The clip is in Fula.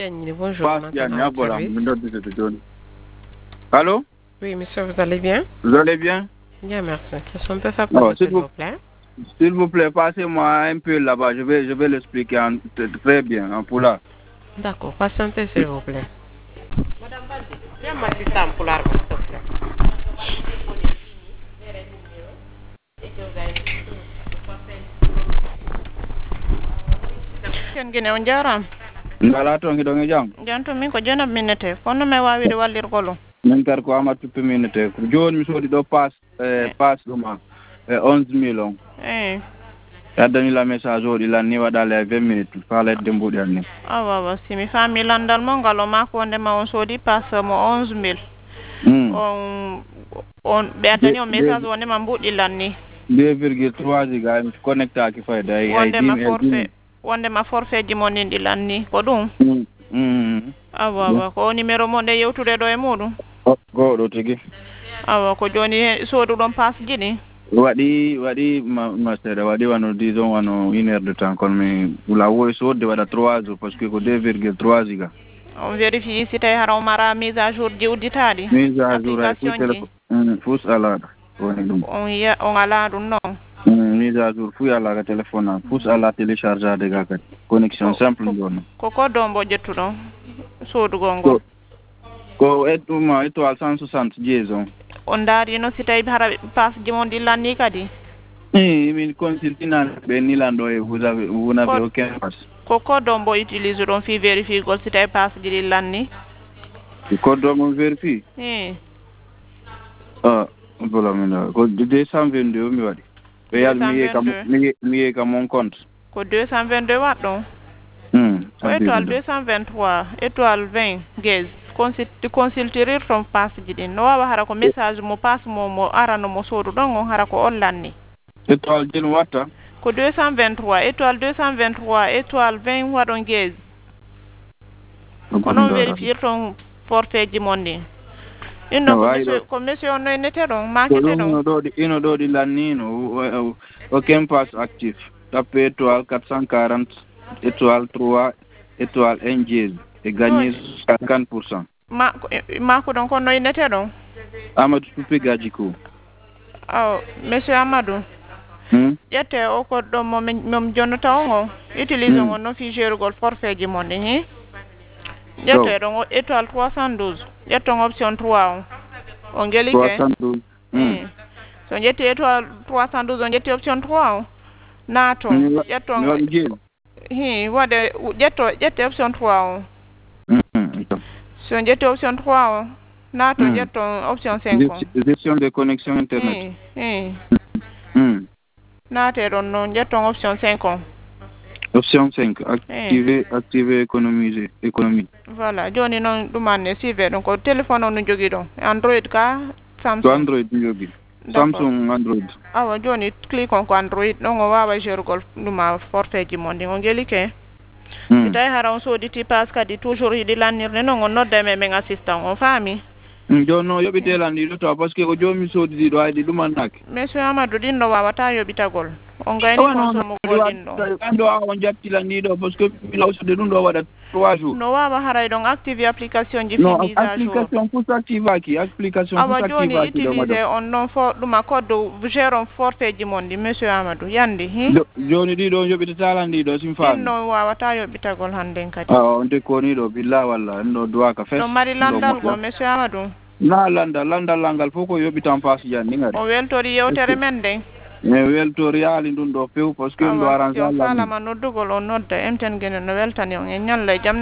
Bonjour, maintenant au service. Allô? Oui, monsieur, vous allez bien? Vous allez bien? Bien, merci. Qu'est-ce qu'on peut faire pour vous, s'il vous plaît? S'il vous plaît, passez-moi un peu là-bas. Je vais l'expliquer très bien en poula. D'accord, patientez, s'il vous plaît. Madame Baldi, viens m'assister en poulard, s'il te plaît. Ken gene on jaram ngala to ngi do ngi jam janto min ko jona minute kono me wawide wallirgolo min kar ko ama tuppe minute ko joni mi sodi do pass duma 11 millions addani la message o di lan ni wadale 20 minutes fala dembudi anni awa simi fami landal mo ngalo mako wonde ma on sodi pass mo 11000 on be addani o message wonde ma mbudi lanni 2,3 giga mi connecta ki fayda ay wonde ma forfait ji mon ndi lanni ko dum awa ko numéro mo de yewtude do e mudum godo tigi awa ko joni sodu don pass jini wadi ma sere wadi wano disons wano 1 heure de temps kon mi la wo so de wada 3 jours parce que ko 2,3 giga on vérifie si tay haraw mara mise à jour di uditadi mise à jour ay fu téléphone fus ala woni dum on ala dum non mise à jour fu ala ga téléphone fus ala télécharger de ga connexion simple don ko dombo jettudo sodu gongo ko etuma étoile 160 liaison on dari no si tay hara pass jimon di lanni kadi min consultina be nilando e vous n'avez aucun pass ko dombo utilise don fi vérifier gol si tay pass di lanni ko dombo vérifie voilà maintenant ko 222 mi wadi be yal mi ka mon compte ko 222 waddo ko étoile 223 étoile 20 gaz consulter from pass jidi no wawa hara ko message mo pass mo arano mo sodu don on hara ko on lanni étoile jin watta ko 223 étoile 223 étoile 20 wadon gaz kono vérifier ton forfait ji mondi ko monsieur no nete don marqué don ino do di lannino aucun pass actif tapez étoile 440 étoile 3 étoile 1 dièse et gagner 50%. Ma ko don ko no nete don Amadou Tupi Gadjiko. Monsieur Amadou yete o ko do mom jonata on utilise on no fichier gol forfait ji monde ni yete don étoile 312 yete option 3 on geli ke 312 so yete étoile 312 on yete option 3 nato yete wade yete option 3 so yete option 3 nato yete option 5 gestion de connexion internet nato don non yete option 5 option 5 activer économie voilà joni non dumane suivre donc ko téléphone on jogi don android ka samsung android jogi samsung android awa joni click on ko android non o wawa jergol duma forfait ji mondi on geli ke tay hara on soditi pass kadi toujours yidi lannirne non on nodda men assistant on fami jono yobite landi do to parce que ko jomi sodi do aydi dumanak monsieur Amadou din do wawata yobitagol on gayni consomme godin do ando on jatti landi do parce que mi lawsude dum do wada 3 jours no wawa haray don active application ji fi mise à jour application pour activer ki application pour activer ki utiliser on non fo duma code géron forfait ji mondi monsieur Amadou yandi joni di do yobite talandi do sim fam no wawata yobitagol hande kadi on de koni do billahi walla no doa ka fes no mari landal go monsieur Amadou na landal langal foko yobitan pass jandi ngari o weltori yewtere men de mais weltori ali dun do few parce que ndo arrange Allah sala ma noddugol on nodda enten gene no weltani on en nyalla jam